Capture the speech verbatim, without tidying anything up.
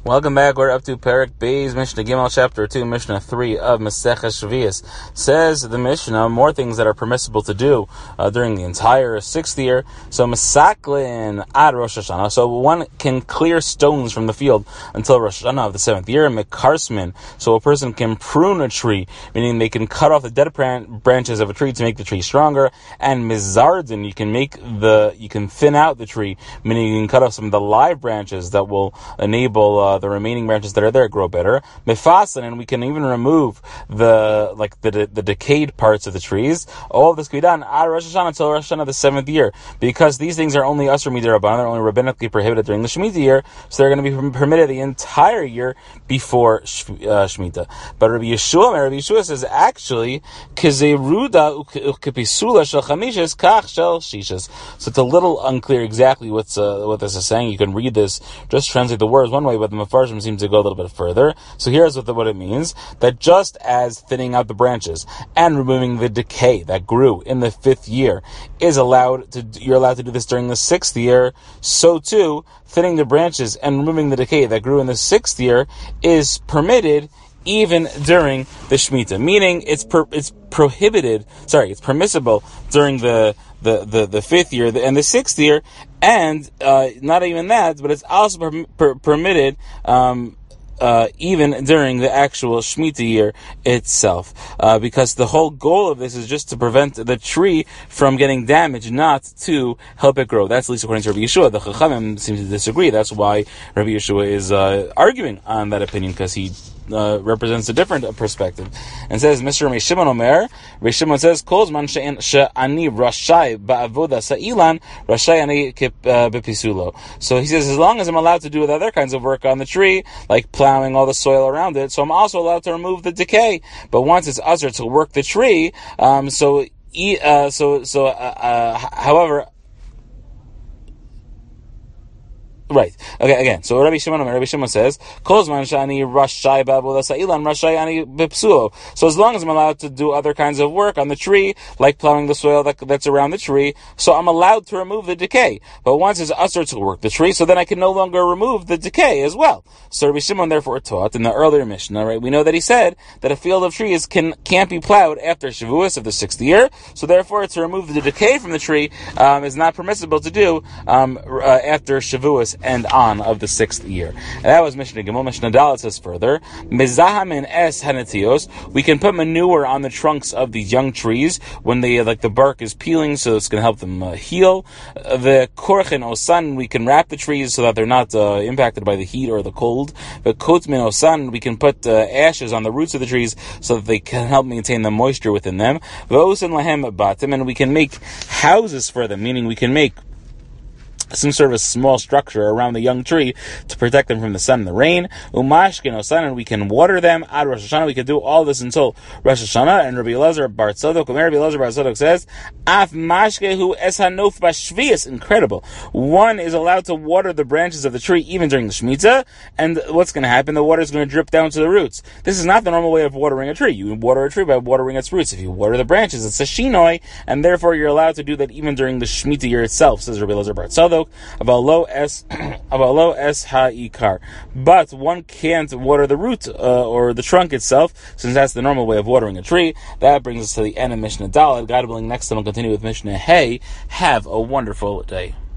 Welcome back. We're up to Perek Beis, Mishnah Gimel, Chapter two, Mishnah three of Maseches Shvius. Says the Mishnah, more things that are permissible to do uh, during the entire sixth year. So, Masaklin ad Rosh Hashanah. So, one can clear stones from the field until Rosh Hashanah of the seventh year. Mekarsmin. So, a person can prune a tree, meaning they can cut off the dead branches of a tree to make the tree stronger. And Mizardin, you can make the, you can thin out the tree, meaning you can cut off some of the live branches that will enable uh, the remaining branches that are there grow better. Mefasan, and we can even remove the like the the decayed parts of the trees. All of this can be done at Rosh Hashanah until Rosh Hashanah the seventh year, because these things are only Asur Midirabanan, they're only rabbinically prohibited during the Shemitah year, so they're going to be permitted the entire year before uh, Shemitah. But Rabbi Yeshua, Rabbi Yeshua says actually, Kizeruda ukepisula shel chamishes kach shel shishas. So it's a little unclear exactly what's uh, what this is saying. You can read this, just translate the words one way, but the Mefarshim seems to go a little bit further. So here's what, the, what it means, that just as thinning out the branches and removing the decay that grew in the fifth year is allowed to, you're allowed to do this during the sixth year, so too, thinning the branches and removing the decay that grew in the sixth year is permitted even during the Shemitah. Meaning, it's per, it's prohibited, sorry, it's permissible during the the, the, the fifth year and the sixth year, and uh, not even that, but it's also per, per, permitted um, uh, even during the actual Shemitah year itself. Uh, because the whole goal of this is just to prevent the tree from getting damaged, not to help it grow. That's at least according to Rabbi Yeshua. The Chachamim seem to disagree. That's why Rabbi Yeshua is uh, arguing on that opinion, because he Uh, represents a different uh, perspective, and says Mister Reb Shimon Omer. Reb Shimon says, "Kol zman she'ani rashai ba'avoda sa'ilan, rashai ani bepisulo." So he says, as long as I'm allowed to do other kinds of work on the tree, like plowing all the soil around it, so I'm also allowed to remove the decay. But once it's usher to work the tree, um, so uh, so so uh, uh, however. Right. Okay, again. So Rabbi Shimon, Rabbi Shimon says, So as long as I'm allowed to do other kinds of work on the tree, like plowing the soil that, that's around the tree, so I'm allowed to remove the decay. But once it's usher to work the tree, so then I can no longer remove the decay as well. So Rabbi Shimon therefore taught in the earlier Mishnah, right, we know that he said that a field of trees can, can't be plowed after Shavuos of the sixth year, so therefore to remove the decay from the tree um, is not permissible to do um, uh, after Shavuos and on of the sixth year. And that was Mishnah Gimel. Mishnah Dalet says further, Mezahamin es hanetios, we can put manure on the trunks of these young trees when they, like the bark is peeling, so it's going to help them uh, heal. Uh, the korchen osan, we can wrap the trees so that they're not uh, impacted by the heat or the cold. The kotmin osan, we can put uh, ashes on the roots of the trees so that they can help maintain the moisture within them. V'osan lahem batim, and we can make houses for them, meaning we can make some sort of a small structure around the young tree to protect them from the sun and the rain. Umashkin osan, and we can water them. Ad Rosh Hashanah, we can do all this until Rosh Hashanah. And Rabbi Elazar bar Tzadok, Rabbi Elazar bar Tzadok says, Af mashkehu es hanof b'shvius. Incredible. One is allowed to water the branches of the tree even during the Shemitah, and what's going to happen? The water is going to drip down to the roots. This is not the normal way of watering a tree. You water a tree by watering its roots. If you water the branches, it's a shinoi, and therefore you're allowed to do that even during the Shemitah year itself, says Rabbi Elazar bar Tzadok. About low s about low s ha'ikar, but one can't water the root uh, or the trunk itself, since that's the normal way of watering a tree. That brings us to the end of Mishnah Dalet. God willing, next time we'll continue with Mishnah Hey. Have a wonderful day.